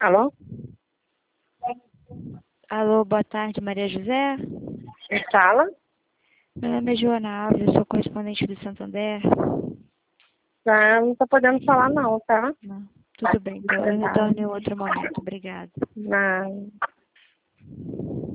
Alô? Alô, boa tarde, Maria José. Quem fala? Meu nome é Joana Alves, eu sou correspondente do Santander. Tá, não tô podendo falar não, tá? Não, tudo bem, então eu retorno em outro momento. Obrigada. Não.